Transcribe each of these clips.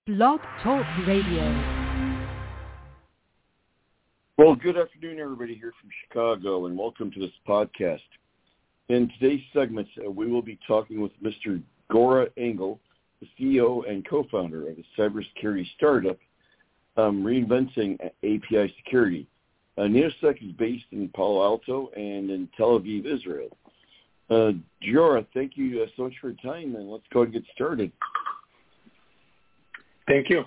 Blog Talk Radio. Well, good afternoon, everybody here from Chicago, and welcome to this podcast. In today's segment, we will be talking with Mr. Gora Engel, the CEO and co-founder of a cybersecurity startup reinventing API security. Neosec is based in Palo Alto and in Tel Aviv, Israel. Gora, thank you so much for your time, and let's go and get started. Thank you.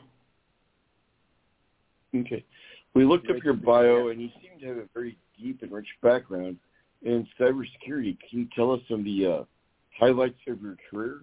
Okay. We looked up your bio, and you seem to have a very deep and rich background in cybersecurity. Can you tell us some of the highlights of your career?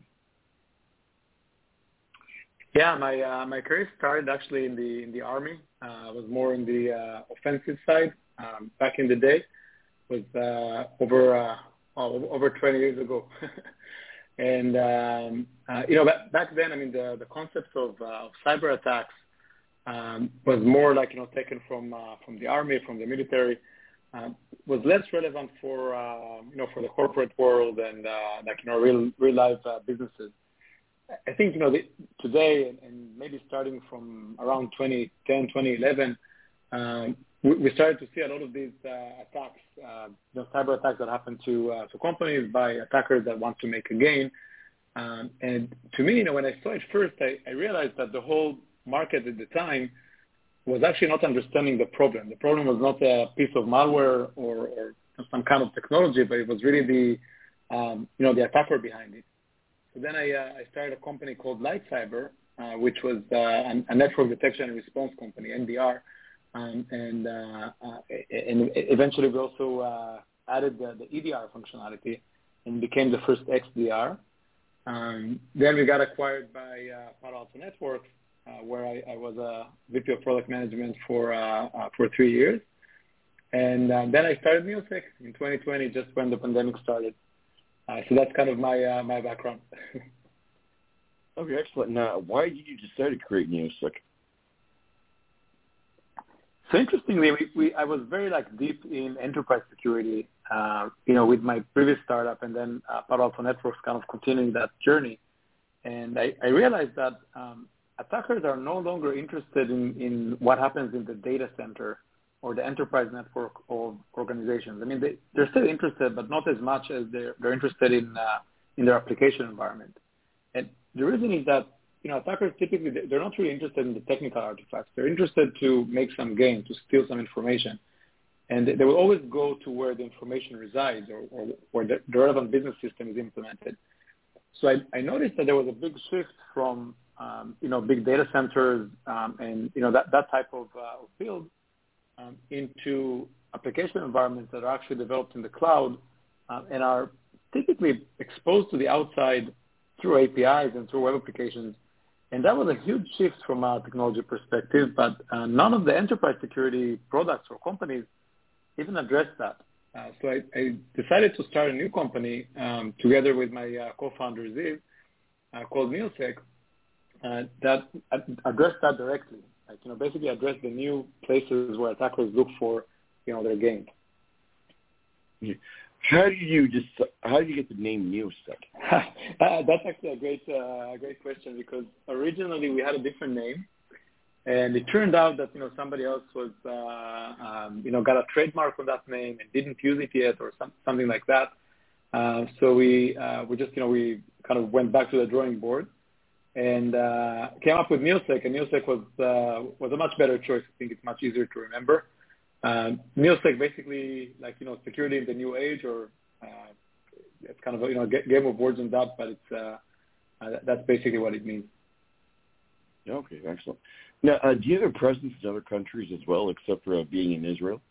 Yeah, my career started actually in the Army. I was more in the offensive side back in the day. It was over 20 years ago. And back then, I mean, the concept of cyber attacks was more like taken from the Army, from the military. Was less relevant for for the corporate world and real life businesses. I think today and maybe starting from around 2010, 2011, we started to see a lot of these attacks, cyber attacks that happen to companies by attackers that want to make a gain. And to me, when I saw it first, I realized that the whole market at the time was actually not understanding the problem. The problem was not a piece of malware or some kind of technology, but it was really the attacker behind it. So then I started a company called LightCyber, which was a network detection and response company, NDR. And eventually we also added the EDR functionality and became the first XDR. Then we got acquired by Palo Alto Networks, where I was a VP of product management for 3 years. And then I started Neosec in 2020, just when the pandemic started. So that's kind of my background. Okay, excellent. Now, why did you decide to create Neosec? So interestingly, I was very deep in enterprise security, with my previous startup, and then Palo Alto Networks kind of continuing that journey. And I realized that attackers are no longer interested in what happens in the data center or the enterprise network of organizations. I mean, they're still interested, but not as much as they're interested in their application environment. And the reason is that attackers typically, they're not really interested in the technical artifacts. They're interested to make some gain, to steal some information. And they will always go to where the information resides or where the relevant business system is implemented. So I noticed that there was a big shift from, big data centers and, that type of field into application environments that are actually developed in the cloud and are typically exposed to the outside through APIs and through web applications. And that was a huge shift from a technology perspective, but none of the enterprise security products or companies even addressed that. So I decided to start a new company together with my co-founder, Ziv, called Neosec, that addressed that directly. Basically address the new places where attackers look for, their gain. How did you get the name Neosec? That's actually a great question, because originally we had a different name, and it turned out that somebody else was got a trademark on that name and didn't use it yet or something like that. So we we kind of went back to the drawing board and came up with Neosec, and Neosec was a much better choice. I think it's much easier to remember. Neosec basically security in the new age, or it's kind of a game of words on that, but it's that's basically what it means. Okay, excellent. Now, do you have a presence in other countries as well, except for being in Israel?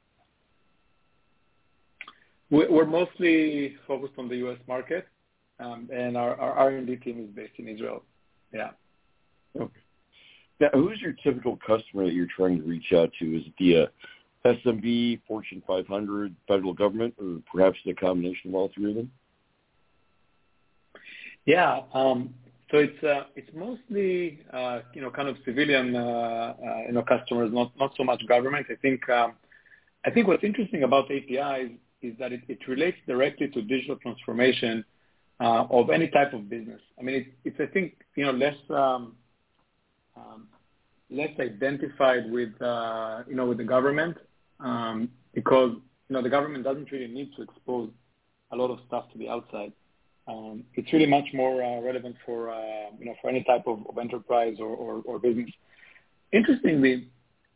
We're mostly focused on the U.S. market, and our R&D team is based in Israel. Yeah. Okay. Now, who's your typical customer that you're trying to reach out to? Is it the SMB, Fortune 500, federal government, or perhaps the combination of all three of them? Yeah. So it's mostly kind of civilian customers, not so much government. I think what's interesting about APIs is that it relates directly to digital transformation of any type of business. I mean, it's I think less less identified with with the government because the government doesn't really need to expose a lot of stuff to the outside. It's really much more relevant for for any type of enterprise or business. Interestingly,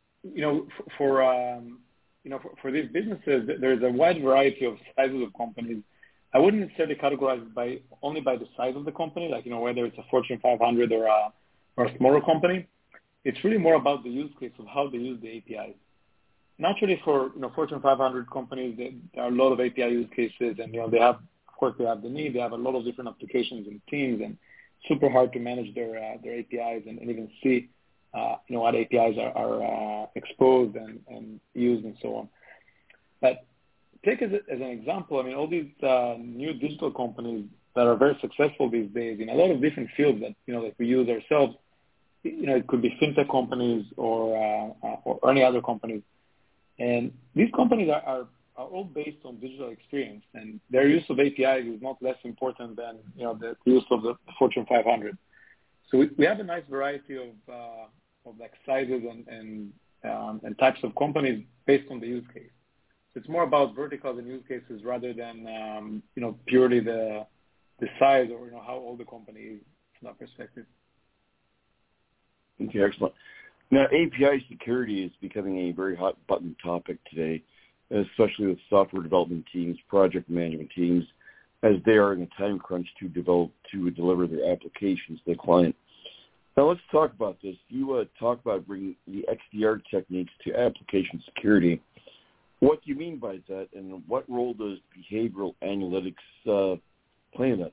for these businesses, there's a wide variety of sizes of companies. I wouldn't necessarily categorize only by the size of the company, like whether it's a Fortune 500 or a smaller company. It's really more about the use case of how they use the APIs. Naturally, for Fortune 500 companies, there are a lot of API use cases, and they have the need. They have a lot of different applications and teams, and super hard to manage their APIs and even see what APIs are exposed and used and so on. But take as an example, all these new digital companies that are very successful these days in a lot of different fields that that we use ourselves. It could be fintech companies or any other companies, and these companies are all based on digital experience, and their use of APIs is not less important than the use of the Fortune 500. So we have a nice variety of like sizes and types of companies based on the use case. So it's more about verticals and use cases rather than purely the size or how old the company is from that perspective. Okay, excellent. Now, API security is becoming a very hot button topic today, especially with software development teams, project management teams, as they are in a time crunch to deliver their applications to the client. Now, let's talk about this. You talk about bringing the XDR techniques to application security. What do you mean by that, and what role does behavioral analytics play in that?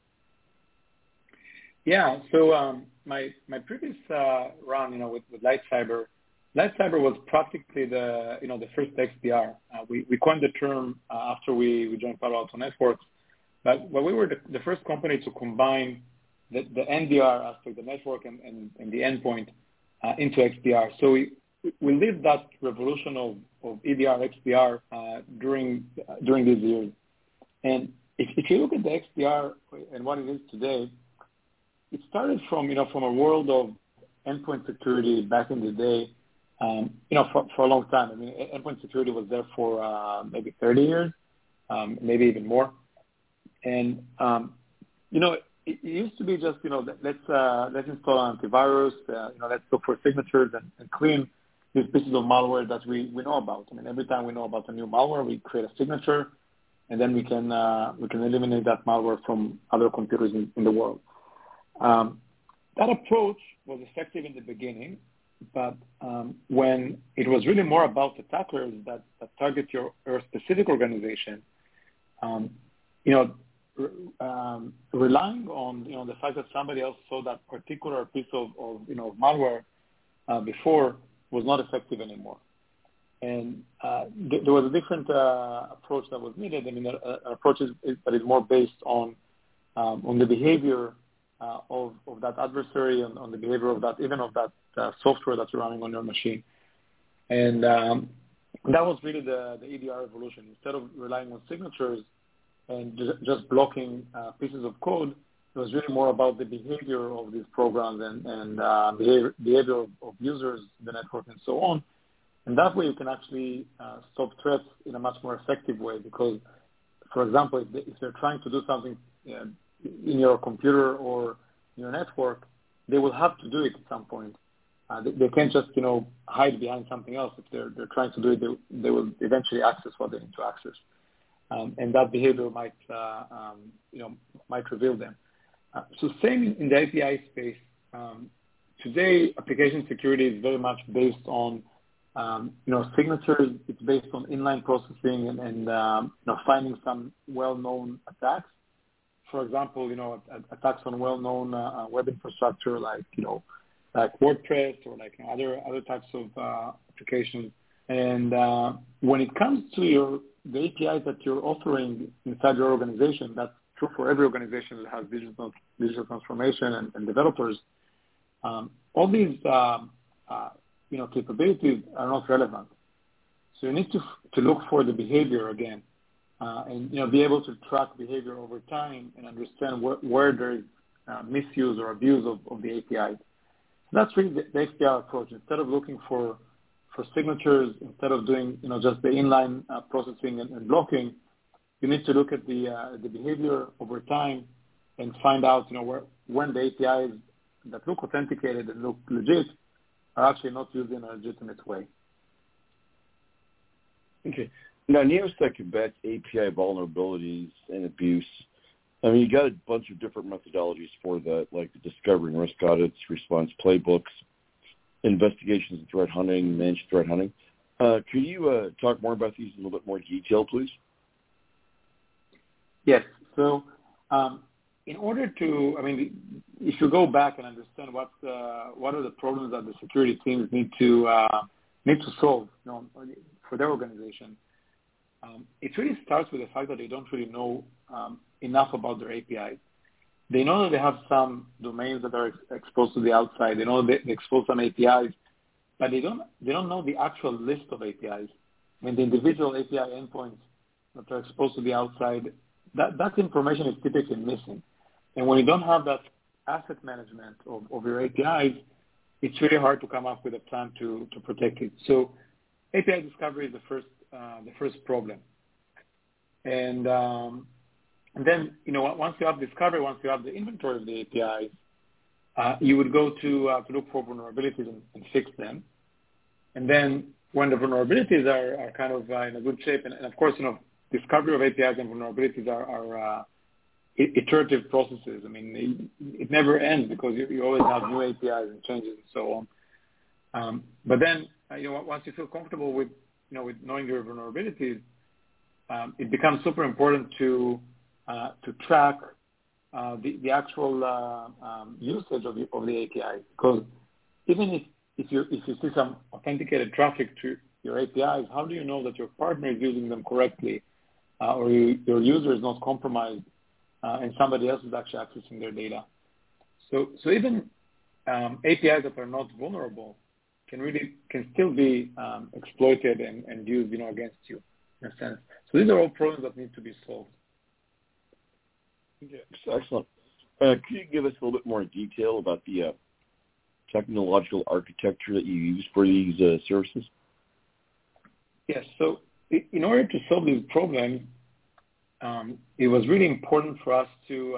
Yeah, so my previous run, with LightCyber was practically the first XDR. We coined the term after we joined Palo Alto Networks, but we were the first company to combine the NDR aspect, the network and the endpoint into XDR. So we lived that revolution of EDR, XDR during these years. And if you look at the XDR and what it is today, it started from a world of endpoint security back in the day, for a long time. Endpoint security was there for maybe 30 years, maybe even more. And it used to be just let's install antivirus, let's look for signatures and clean these pieces of malware that we know about. Every time we know about a new malware, we create a signature, and then we can eliminate that malware from other computers in the world. That approach was effective in the beginning, but when it was really more about attackers that target your specific organization, relying on the fact that somebody else saw that particular piece of malware before was not effective anymore. And there was a different approach that was needed. An approach that is more based on the behavior of that adversary, on the behavior of that software that's running on your machine. And that was really the EDR evolution. Instead of relying on signatures and just blocking pieces of code, it was really more about the behavior of these programs and behavior of users, the network, and so on. And that way you can actually stop threats in a much more effective way because, for example, if they're trying to do something in your computer or your network, they will have to do it at some point. They can't just, hide behind something else. If they're trying to do it, they will eventually access what they need to access. And that behavior might reveal them. So same in the API space. Today, application security is very much based on, signatures. It's based on inline processing and finding some well-known attacks. For example, attacks on well-known web infrastructure like WordPress or other types of applications. And when it comes to the APIs that you're offering inside your organization, that's true for every organization that has digital transformation and developers. All these capabilities are not relevant. So you need to look for the behavior again, and be able to track behavior over time and understand where there is misuse or abuse of the APIs. That's really the XDR approach. Instead of looking for signatures, instead of doing just the inline processing and blocking, you need to look at the behavior over time and find out when the APIs that look authenticated and look legit are actually not used in a legitimate way. Okay. Now, Neosec combats API vulnerabilities and abuse. I mean, you got a bunch of different methodologies for that, like discovering risk audits, response playbooks, investigations and threat hunting, managed threat hunting. Could you talk more about these in a little bit more detail, please? Yes. So in order to, if you go back and understand what are the problems that the security teams need to solve for their organization, it really starts with the fact that they don't really know enough about their APIs. They know that they have some domains that are exposed to the outside. They know they expose some APIs, but they don't know the actual list of APIs. The individual API endpoints that are exposed to the outside, that information is typically missing. And when you don't have that asset management of your APIs, it's really hard to come up with a plan to protect it. So API discovery is the first problem. And then, once you have discovery, once you have the inventory of the APIs, you would go to look for vulnerabilities and fix them. And then when the vulnerabilities are kind of in a good shape, and of course, discovery of APIs and vulnerabilities are iterative processes. It never ends because you always have new APIs and changes and so on. But then, once you feel comfortable with knowing your vulnerabilities, it becomes super important to track the actual usage of the APIs. Because even if you see some authenticated traffic to your APIs, how do you know that your partner is using them correctly, or your user is not compromised, and somebody else is actually accessing their data? So even APIs that are not vulnerable can still be exploited and used against you in a sense. So these are all problems that need to be solved. Okay, excellent. Could you give us a little bit more detail about the technological architecture that you use for these services? Yes. So in order to solve these problems, it was really important for us to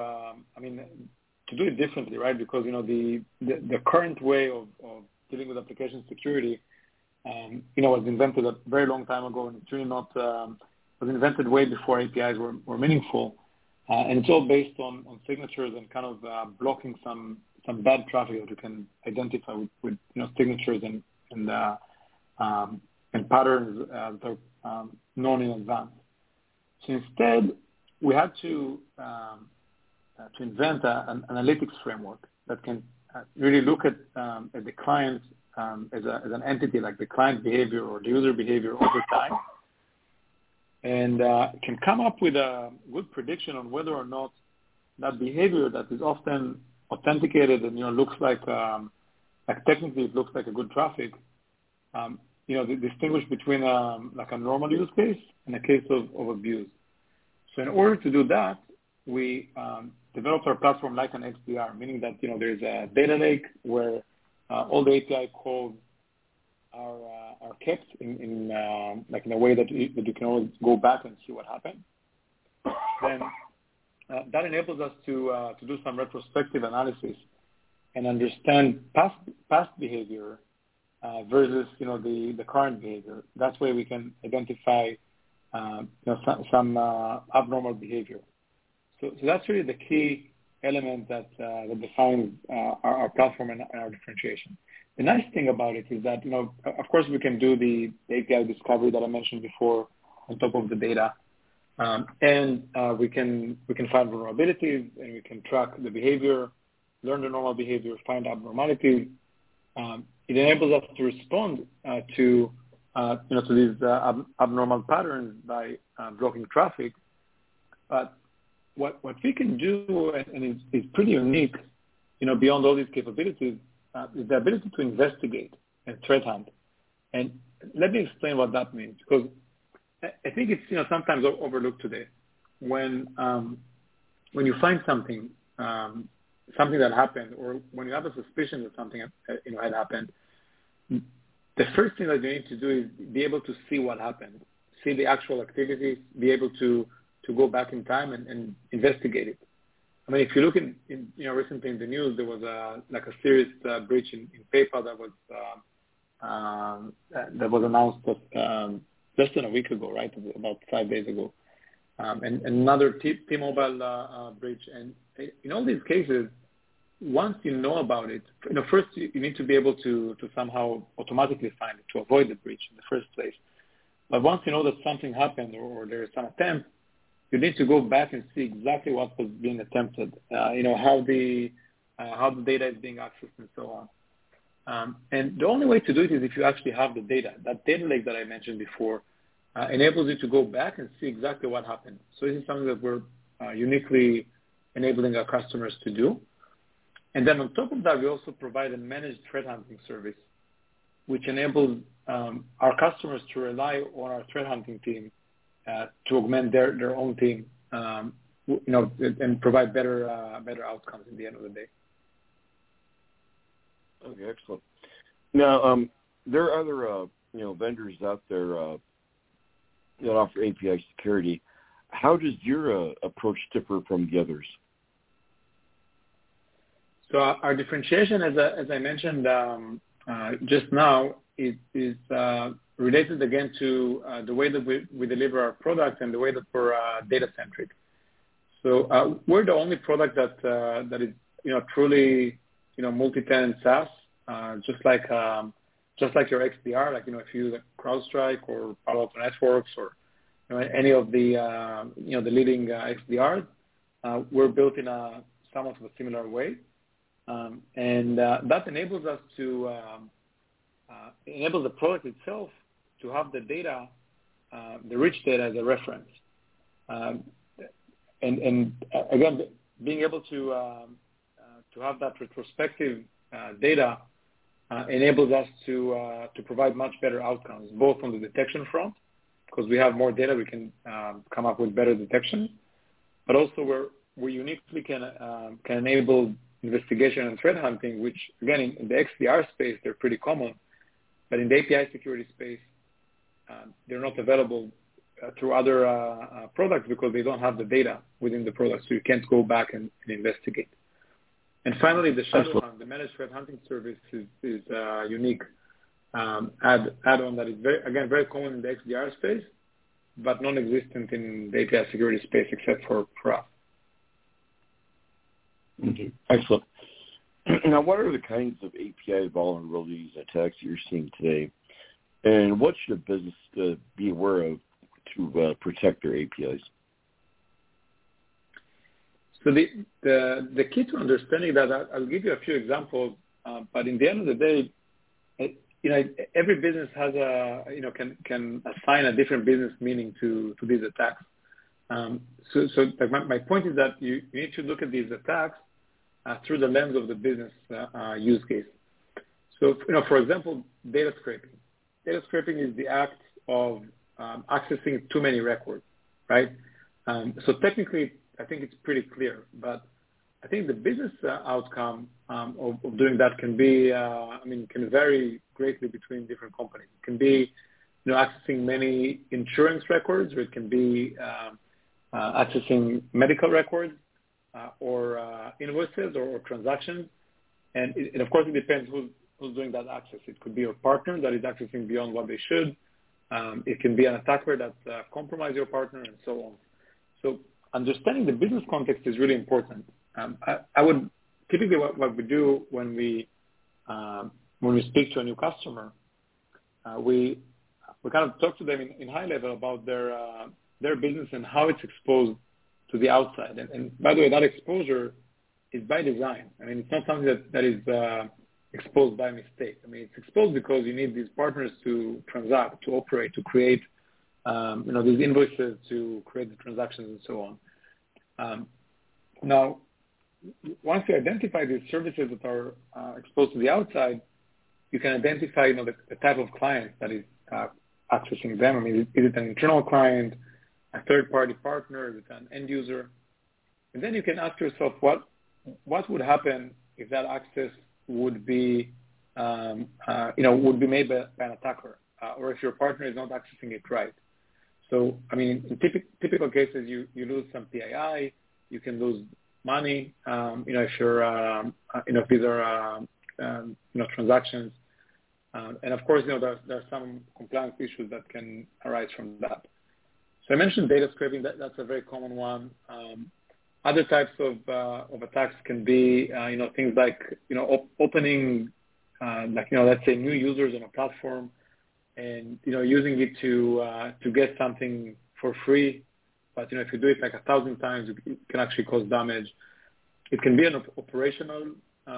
do it differently, right? Because the current way of dealing with application security, was invented a very long time ago, and it's really not was invented way before APIs were meaningful, and it's all based on signatures and kind of blocking some bad traffic that you can identify with signatures and patterns that are known in advance. So instead, we had to invent an analytics framework that can really look at the client as an entity, like the client behavior or the user behavior over time, and can come up with a good prediction on whether or not that behavior that is often authenticated and looks like technically it looks like a good traffic, distinguish between like a normal use case and a case of abuse. So in order to do that, we developed our platform like an XDR, meaning that there's a data lake where all the API calls are kept in a way that you can always go back and see what happened. Then that enables us to do some retrospective analysis and understand past behavior versus the current behavior. That's where we can identify some abnormal behavior. So that's really the key element that defines our platform and our differentiation. The nice thing about it is that, of course, we can do the API discovery that I mentioned before on top of the data, and we can find vulnerabilities, and we can track the behavior, learn the normal behavior, find abnormalities. It enables us to respond to these abnormal patterns by blocking traffic. But what we can do, and it's pretty unique, beyond all these capabilities, is the ability to investigate and threat hunt. And let me explain what that means, because I think it's sometimes overlooked today. When you find something, something that happened, or when you have a suspicion that something had happened, the first thing that you need to do is be able to see what happened, see the actual activities, be able to go back in time and investigate it. I mean, if you look in recently in the news, there was a serious breach in PayPal that was announced less than a week ago, right? About 5 days ago, and another T-Mobile breach. And in all these cases, once you know about it, first you need to be able to somehow automatically find it to avoid the breach in the first place. But once you know that something happened or there is some attempt, you need to go back and see exactly what was being attempted, how the data is being accessed and so on. And the only way to do it is if you actually have the data. That data lake that I mentioned before enables you to go back and see exactly what happened. So this is something that we're uniquely enabling our customers to do. And then on top of that, we also provide a managed threat hunting service, which enables our customers to rely on our threat hunting team to augment their own team, and provide better outcomes at the end of the day. Okay, excellent. Now, there are other vendors out there that offer API security. How does your approach differ from the others? So our differentiation, as I mentioned just now, is related again to the way that we deliver our product and the way that we're data-centric. So we're the only product that is truly multi-tenant SaaS, just like your XDR, if you use CrowdStrike or Palo Alto Networks or any of the the leading XDRs, we're built in a somewhat of a similar way, and that enables us to enable the product itself to have the data, the rich data as a reference, and again, being able to have that retrospective data enables us to provide much better outcomes, both on the detection front, because we have more data, we can come up with better detection, but also we uniquely can enable investigation and threat hunting, which again in the XDR space they're pretty common, but in the API security space they're not available through other products because they don't have the data within the product, so you can't go back and investigate. And finally, the Shadow Hunt, the managed threat hunting service, is unique add-on that is very common in the XDR space, but non-existent in the API security space except for us. Okay. Excellent. Now, what are the kinds of API vulnerabilities and attacks you're seeing today, and what should a business be aware of to protect their APIs? So the key to understanding that, I'll give you a few examples, but in the end of the day, every business has can assign a different business meaning to these attacks. So my point is that you need to look at these attacks through the lens of the business use case. So for example, data scraping. Data scraping is the act of accessing too many records, right? So technically, I think it's pretty clear, but I think the business outcome of doing that can be, can vary greatly between different companies. It can be, accessing many insurance records, or it can be accessing medical records or invoices or transactions, and of course it depends who's doing that access. It could be your partner that is accessing beyond what they should. It can be an attacker that compromises your partner, and so on. So understanding the business context is really important. I would typically what we do when we speak to a new customer, we kind of talk to them in high level about their business and how it's exposed to the outside. And by the way, that exposure is by design. I mean, it's not something that is exposed by mistake. I mean, it's exposed because you need these partners to transact, to operate, to create, these invoices, to create the transactions and so on. Now, once you identify these services that are exposed to the outside, you can identify, the type of client that is accessing them. I mean, is it an internal client, a third-party partner, is it an end user? And then you can ask yourself, what what would happen if that access would be, would be made by an attacker, or if your partner is not accessing it right. So, I mean, in typical cases, you lose some PII, you can lose money, if you're, if these are, transactions. And of course, there are some compliance issues that can arise from that. So I mentioned data scraping. That's a very common one. Other types of attacks can be, things like, opening, let's say new users on a platform and, using it to get something for free. But, if you do it like 1,000 times, it can actually cause damage. It can be an operational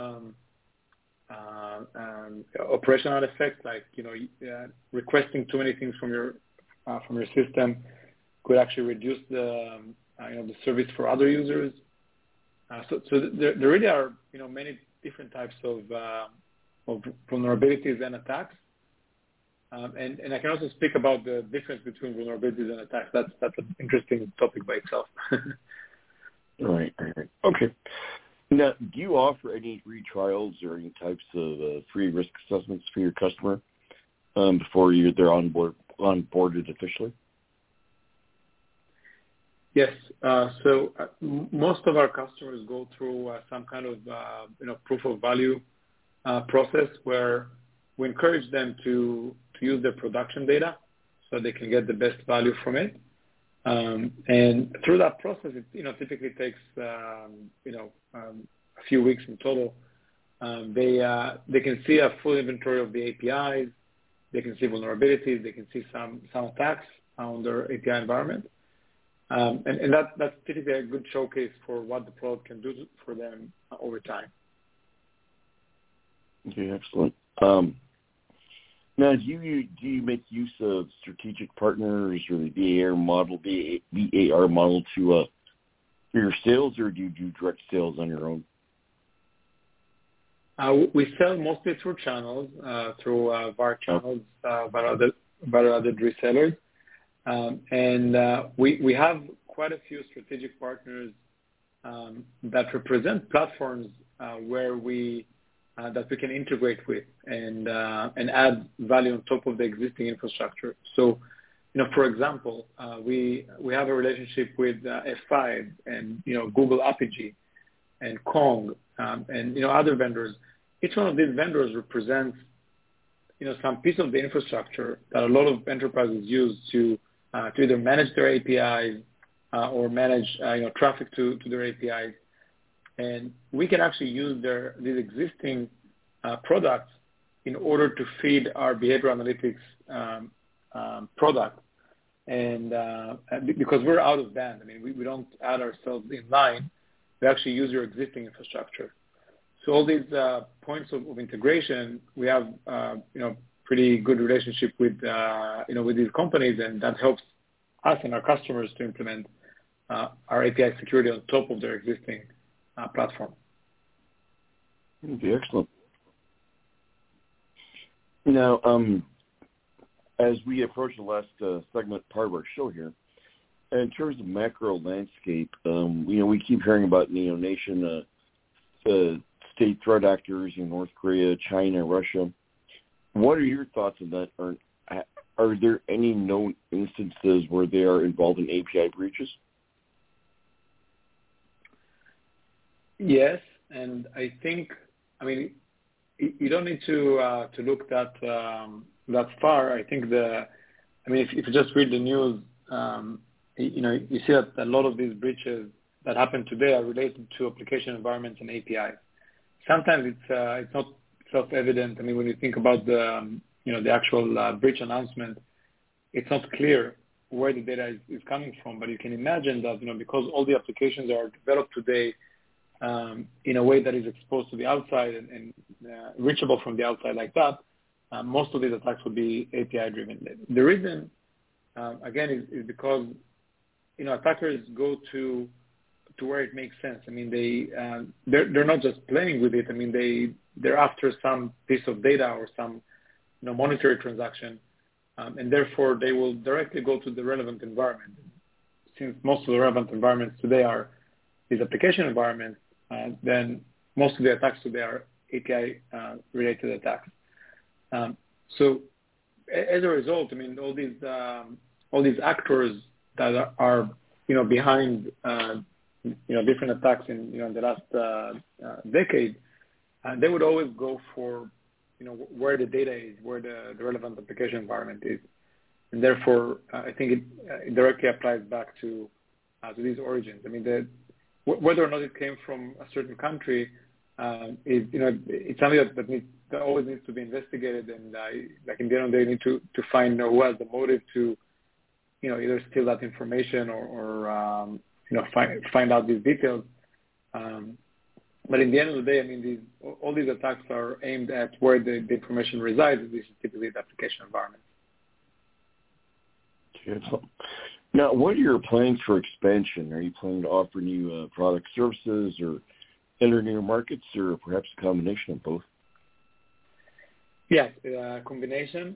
effect, like, requesting too many things from your system could actually reduce the service for other users. So there really are, many different types of vulnerabilities and attacks. And I can also speak about the difference between vulnerabilities and attacks. That's an interesting topic by itself. Right. Okay. Now, do you offer any free trials or any types of free risk assessments for your customer before they're onboarded officially? Yes. So most of our customers go through some kind of proof of value process where we encourage them to use their production data so they can get the best value from it. And through that process, it typically takes a few weeks in total. They can see a full inventory of the APIs. They can see vulnerabilities. They can see some attacks on their API environment. And that's typically a good showcase for what the product can do for them over time. Okay, excellent. Now, do you make use of strategic partners or the VAR model to for your sales, or do you do direct sales on your own? We sell mostly through channels, through VAR channels, by other resellers. And we have quite a few strategic partners that represent platforms where that we can integrate with and add value on top of the existing infrastructure. So, for example, we have a relationship with F5 and Google Apigee and Kong and other vendors. Each one of these vendors represents some piece of the infrastructure that a lot of enterprises use to either manage their APIs or manage traffic to their APIs. And we can actually use these existing products in order to feed our behavioral analytics product. And because we're out of band, I mean, we don't add ourselves in line. We actually use your existing infrastructure. So all these points of integration, we have pretty good relationship with with these companies, and that helps us and our customers to implement our API security on top of their existing platform. Okay, excellent. Now, as we approach the last segment part of our show here, in terms of macro landscape, we keep hearing about nation state threat actors in North Korea, China, Russia. What are your thoughts on that? Are there any known instances where they are involved in API breaches? Yes, and I think, you don't need to look that far. I think if you just read the news, you see that a lot of these breaches that happen today are related to application environments and APIs. Sometimes it's not self-evident. When you think about the actual breach announcement, it's not clear where the data is coming from. But you can imagine that because all the applications are developed today in a way that is exposed to the outside and reachable from the outside like that, most of these attacks would be API-driven. The reason, again, is because attackers go to where it makes sense. They're not just playing with it. They're after some piece of data or some monetary transaction, and therefore they will directly go to the relevant environment. Since most of the relevant environments today are these application environments, then most of the attacks today are API-related attacks. So as a result, I mean, all these actors that are behind different attacks in the last decade, they would always go for where the data is, where the relevant application environment is, and therefore I think it directly applies back to these origins. I mean, whether or not it came from a certain country is it's something that always needs to be investigated, and like in the end of the day, need to find who has the motive to either steal that information or find out these details. But in the end of the day, I mean, all these attacks are aimed at where the information resides. This is typically the application environment. Beautiful. Now, what are your plans for expansion? Are you planning to offer new product services or enter new markets, or perhaps a combination of both? Yes, a combination,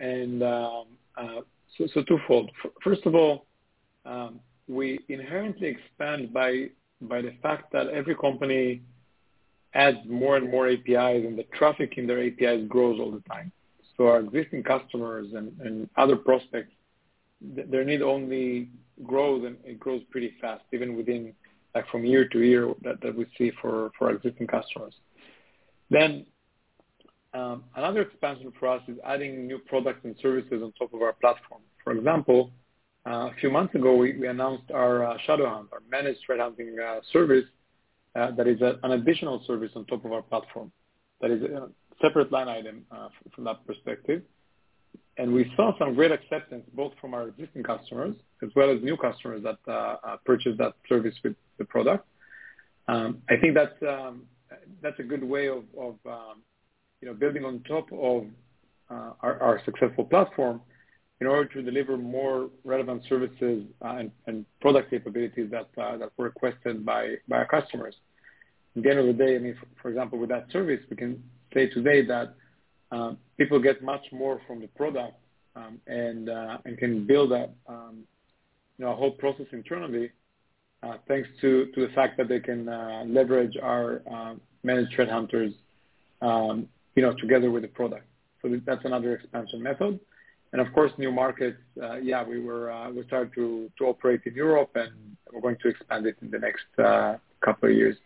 so twofold. First of all, we inherently expand by the fact that every company adds more and more APIs, and the traffic in their APIs grows all the time. So our existing customers and other prospects, their need only grows, and it grows pretty fast, even within from year to year that we see for our existing customers. Then another expansion for us is adding new products and services on top of our platform. For example, a few months ago, we announced our Shadowhunt, our managed threat hunting service that is an additional service on top of our platform. That is a separate line item from that perspective. And we saw some great acceptance both from our existing customers as well as new customers that purchased that service with the product. I think that's a good way of building on top of our successful platform in order to deliver more relevant services and product capabilities that were requested by our customers. At the end of the day, I mean, for example, with that service, we can say today that people get much more from the product and can build a whole process internally thanks to the fact that they can leverage our managed threat hunters together with the product. So that's another expansion method. And of course, new markets. We started to operate in Europe, and we're going to expand it in the next couple of years.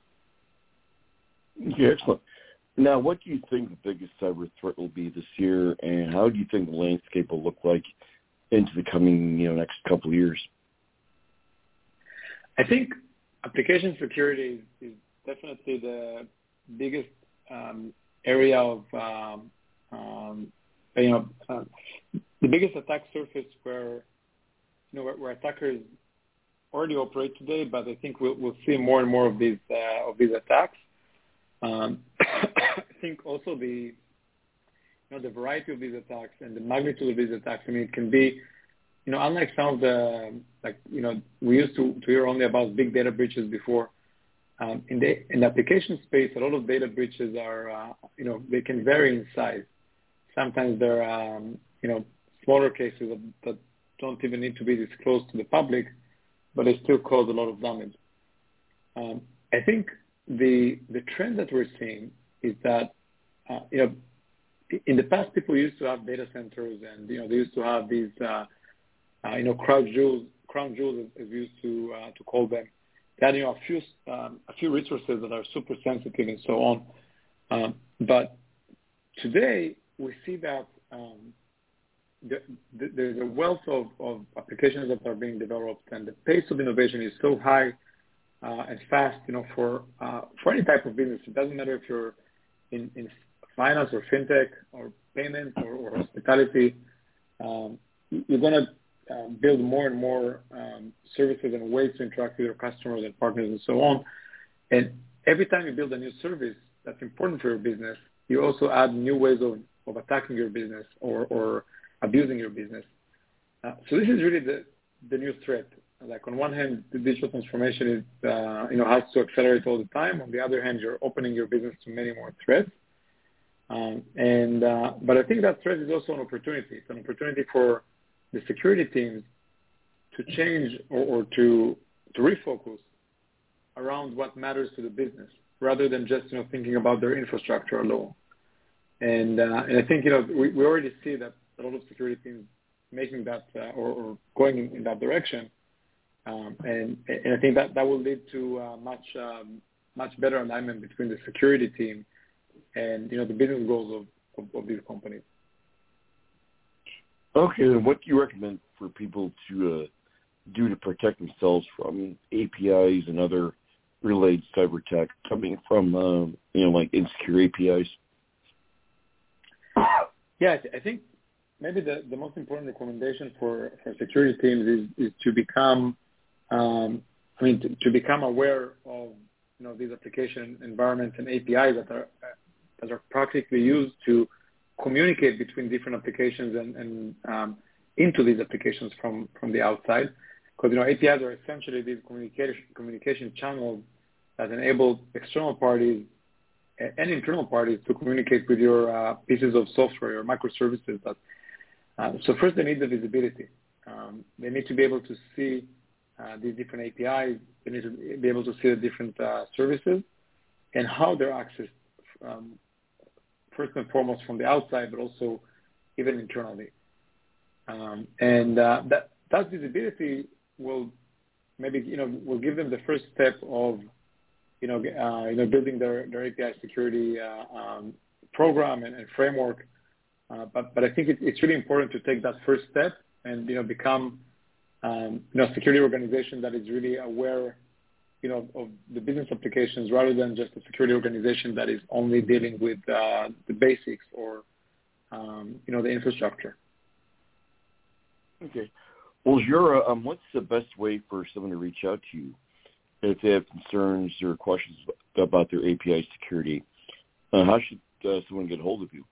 Okay, excellent. Now, what do you think the biggest cyber threat will be this year, and how do you think the landscape will look like into the coming next couple of years? I think application security is definitely the biggest area of the biggest attack surface where attackers already operate today, but I think we'll see more and more of these attacks. I think also the variety of these attacks and the magnitude of these attacks. I mean, it can be unlike some of the we used to hear only about big data breaches before. In the application space, a lot of data breaches are they can vary in size. Sometimes they're smaller cases that don't even need to be disclosed to the public, but they still cause a lot of damage. I think the trend that we're seeing is that in the past people used to have data centers, and they used to have these crown jewels as we used to call them. They had a few resources that are super sensitive and so on. But today we see that there's a wealth of applications that are being developed, and the pace of innovation is so high and fast. For any type of business, it doesn't matter if you're in finance or fintech or payments or hospitality. You're going to build more and more services and ways to interact with your customers and partners and so on. And every time you build a new service that's important for your business, you also add new ways of attacking your business or abusing your business. So this is really the new threat. Like on one hand, the digital transformation is has to accelerate all the time. On the other hand, you're opening your business to many more threats. But I think that threat is also an opportunity. It's an opportunity for the security teams to change or to refocus around what matters to the business, rather than just thinking about their infrastructure alone. And I think we already see that a lot of security teams making that or going in that direction, and I think that will lead to much better alignment between the security team and the business goals of these companies. Okay, then what do you recommend for people to do to protect themselves from APIs and other related cyber attack coming from like insecure APIs? Yeah, I think maybe the most important recommendation for security teams is to become to become aware of these application environments and APIs that are practically used to communicate between different applications and into these applications from the outside. Because APIs are essentially these communication channels that enable external parties and internal parties to communicate with your pieces of software or microservices. So first, they need the visibility. They need to be able to see these different APIs. They need to be able to see the different services and how they're accessed, first and foremost from the outside, but also even internally. And that visibility will maybe will give them the first step of building their API security program and framework. But I think it's really important to take that first step and become a security organization that is really aware of the business applications, rather than just a security organization that is only dealing with the basics or the infrastructure. Okay. Well, Zhora, what's the best way for someone to reach out to you if they have concerns or questions about their API security? How should someone get hold of you?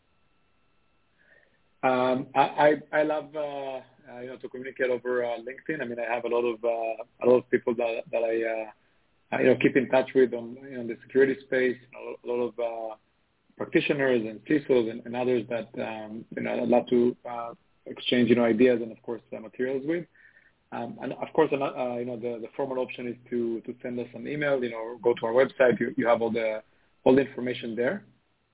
I love to communicate over LinkedIn. I mean, I have a lot of people that I keep in touch with on the security space. A lot of practitioners and CISOs and others that I'd love to exchange ideas and of course materials with. And of course, the formal option is to send us an email. Or go to our website. You have all the information there.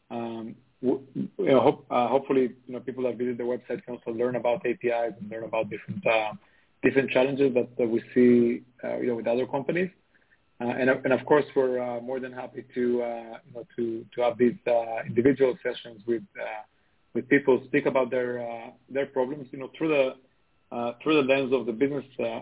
Hopefully, people that visit the website can also learn about APIs and learn about different challenges that we see, with other companies. And of course, we're more than happy to have these individual sessions with people, speak about their problems, through the lens of the business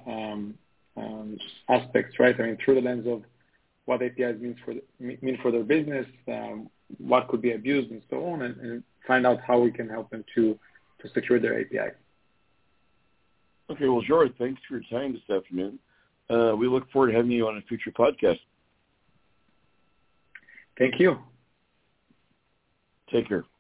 aspects, right? I mean, through the lens of what APIs mean for their business, what could be abused, and so on, and find out how we can help them to secure their API. Okay, well, Zhora, thanks for your time this afternoon. We look forward to having you on a future podcast. Thank you. Take care.